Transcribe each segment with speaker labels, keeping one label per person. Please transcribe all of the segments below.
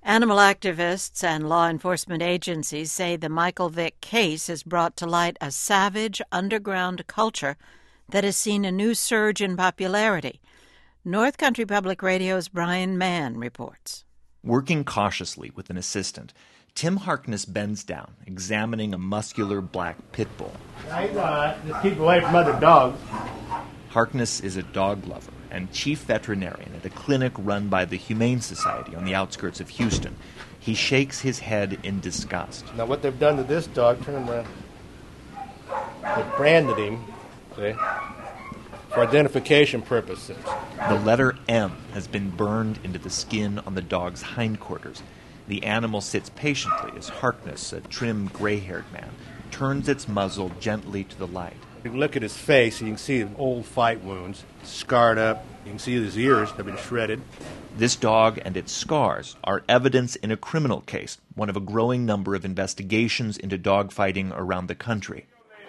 Speaker 1: Animal activists and law enforcement agencies say the Michael Vick case has brought to light a savage underground culture that has seen a new surge in popularity. North Country Public Radio's Brian Mann reports.
Speaker 2: Working cautiously with an assistant, Tim Harkness bends down, examining a muscular black pit bull.
Speaker 3: Just keep away from other dogs.
Speaker 2: Harkness is a dog lover and chief veterinarian at a clinic run by the Humane Society on the outskirts of Houston. He shakes his head in disgust.
Speaker 3: Now what they've done to this dog, turn him around. They've branded him, see, for identification purposes.
Speaker 2: The letter M has been burned into the skin on the dog's hindquarters. The animal sits patiently as Harkness, a trim, gray-haired man, turns its muzzle gently to the light.
Speaker 3: You can look at his face, and you can see old fight wounds, scarred up. You can see his ears have been shredded.
Speaker 2: This dog and its scars are evidence in a criminal case, one of a growing number of investigations into dogfighting around the country.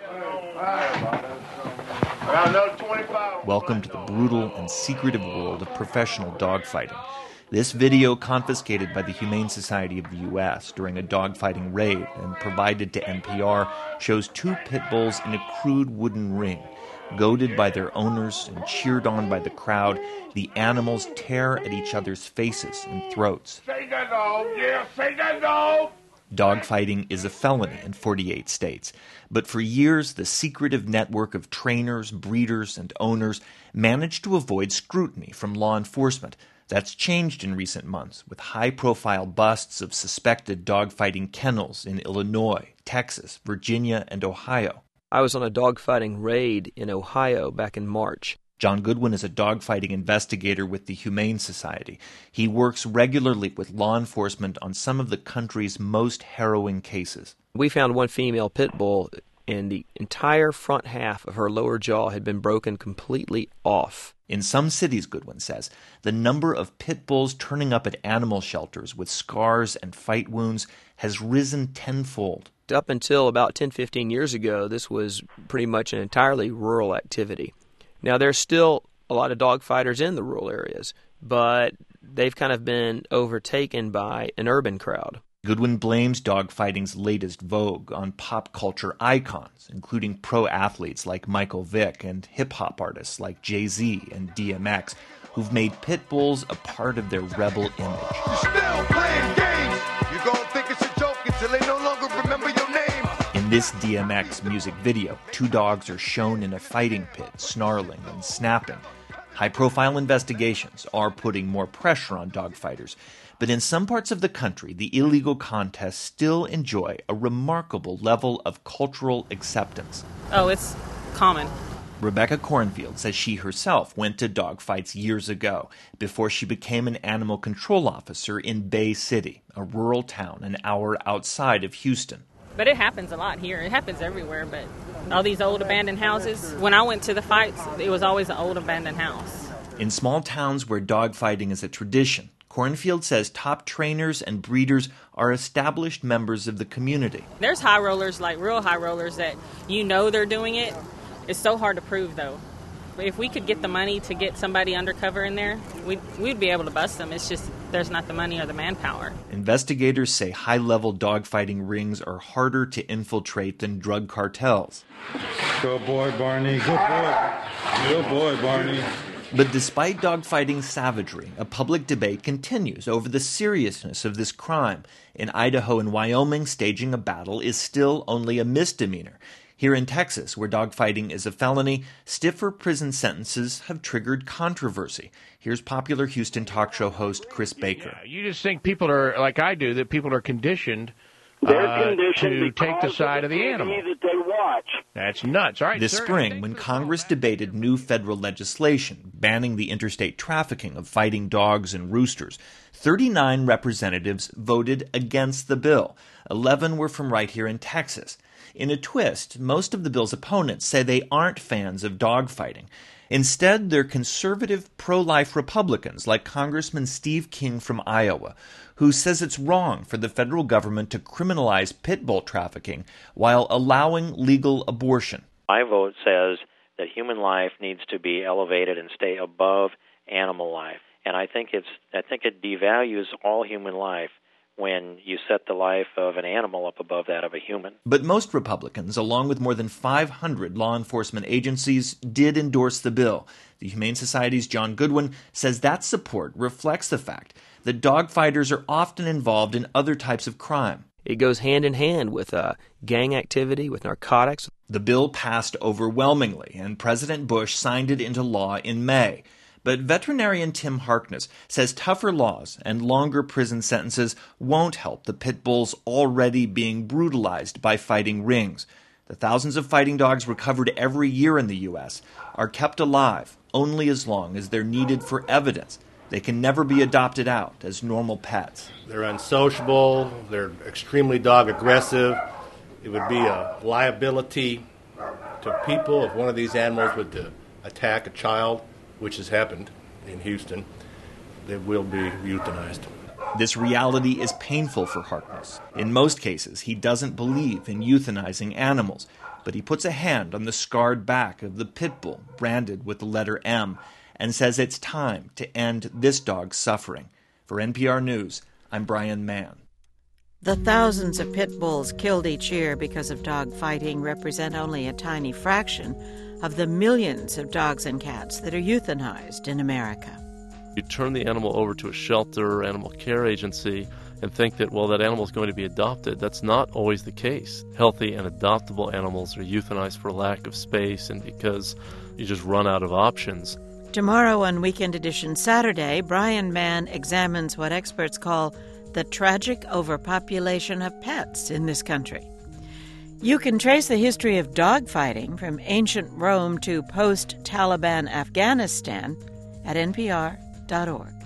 Speaker 2: Welcome to the brutal and secretive world of professional dogfighting. This video, confiscated by the Humane Society of the U.S. during a dogfighting raid and provided to NPR, shows two pit bulls in a crude wooden ring. Goaded by their owners and cheered on by the crowd, the animals tear at each other's faces and throats.
Speaker 4: Say that dog, yeah, say that dog!
Speaker 2: Dogfighting is a felony in 48 states, but for years the secretive network of trainers, breeders, and owners managed to avoid scrutiny from law enforcement. That's changed in recent months, with high-profile busts of suspected dogfighting kennels in Illinois, Texas, Virginia, and Ohio.
Speaker 5: I was on a dogfighting raid in Ohio back in March.
Speaker 2: John Goodwin is a dogfighting investigator with the Humane Society. He works regularly with law enforcement on some of the country's most harrowing cases.
Speaker 5: We found one female pit bull, and the entire front half of her lower jaw had been broken completely off.
Speaker 2: In some cities, Goodwin says, the number of pit bulls turning up at animal shelters with scars and fight wounds has risen tenfold.
Speaker 5: Up until about 10-15 years ago, this was pretty much an entirely rural activity. Now, there's still a lot of dogfighters in the rural areas, but they've kind of been overtaken by an urban crowd.
Speaker 2: Goodwin blames dogfighting's latest vogue on pop culture icons, including pro athletes like Michael Vick and hip-hop artists like Jay-Z and DMX, who've made pit bulls a part of their rebel image.
Speaker 4: You're still playing games! You're gonna think it's a joke until they no longer remember your name!
Speaker 2: In this DMX music video, two dogs are shown in a fighting pit, snarling and snapping. High-profile investigations are putting more pressure on dogfighters, but in some parts of the country, the illegal contests still enjoy a remarkable level of cultural acceptance.
Speaker 6: Oh, it's common.
Speaker 2: Rebecca Cornfield says she herself went to dogfights years ago, before she became an animal control officer in Bay City, a rural town an hour outside of Houston.
Speaker 6: But it happens a lot here. It happens everywhere, but all these old abandoned houses, when I went to the fights, it was always an old abandoned house.
Speaker 2: In small towns where dogfighting is a tradition, Cornfield says top trainers and breeders are established members of the community.
Speaker 6: There's high rollers, like real high rollers, that you know they're doing it. It's so hard to prove, though. If we could get the money to get somebody undercover in there, we'd be able to bust them. It's just there's not the money or the manpower.
Speaker 2: Investigators say high-level dogfighting rings are harder to infiltrate than drug cartels.
Speaker 7: Good boy, Barney. Good boy. Good boy, Barney.
Speaker 2: But despite dogfighting savagery, a public debate continues over the seriousness of this crime. In Idaho and Wyoming, staging a battle is still only a misdemeanor. Here in Texas, where dogfighting is a felony, stiffer prison sentences have triggered controversy. Here's popular Houston talk show host Chris Baker.
Speaker 8: Yeah, you just think people are, like I do, that people are conditioned to take the side of the animal.
Speaker 9: That they watch.
Speaker 8: That's nuts. All right,
Speaker 2: this spring, when Congress debated new federal legislation banning the interstate trafficking of fighting dogs and roosters, 39 representatives voted against the bill. 11 were from right here in Texas. In a twist, most of the bill's opponents say they aren't fans of dogfighting. Instead, they're conservative, pro-life Republicans like Congressman Steve King from Iowa, who says it's wrong for the federal government to criminalize pit bull trafficking while allowing legal abortion.
Speaker 10: My vote says that human life needs to be elevated and stay above animal life.
Speaker 9: And I think it devalues all human life when you set the life of an animal up above that of a human.
Speaker 2: But most Republicans, along with more than 500 law enforcement agencies, did endorse the bill. The Humane Society's John Goodwin says that support reflects the fact that dog fighters are often involved in other types of crime.
Speaker 5: It goes hand in hand with gang activity, with narcotics.
Speaker 2: The bill passed overwhelmingly, and President Bush signed it into law in May. But veterinarian Tim Harkness says tougher laws and longer prison sentences won't help the pit bulls already being brutalized by fighting rings. The thousands of fighting dogs recovered every year in the U.S. are kept alive only as long as they're needed for evidence. They can never be adopted out as normal pets.
Speaker 3: They're unsociable, they're extremely dog aggressive. It would be a liability to people if one of these animals were to attack a child, which has happened in Houston. They will be euthanized.
Speaker 2: This reality is painful for Harkness. In most cases, he doesn't believe in euthanizing animals, but he puts a hand on the scarred back of the pit bull branded with the letter M and says it's time to end this dog's suffering. For NPR News, I'm Brian Mann.
Speaker 1: The thousands of pit bulls killed each year because of dog fighting represent only a tiny fraction of the millions of dogs and cats that are euthanized in America.
Speaker 10: You turn the animal over to a shelter or animal care agency and think that, well, that animal is going to be adopted. That's not always the case. Healthy and adoptable animals are euthanized for lack of space and because you just run out of options.
Speaker 1: Tomorrow on Weekend Edition Saturday, Brian Mann examines what experts call the tragic overpopulation of pets in this country. You can trace the history of dogfighting from ancient Rome to post-Taliban Afghanistan at npr.org.